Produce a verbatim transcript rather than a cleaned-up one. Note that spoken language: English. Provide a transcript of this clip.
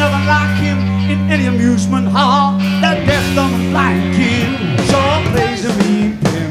never like him in any amusement hall. That deaf, dumb, and blind kid sure plays a mean pimp.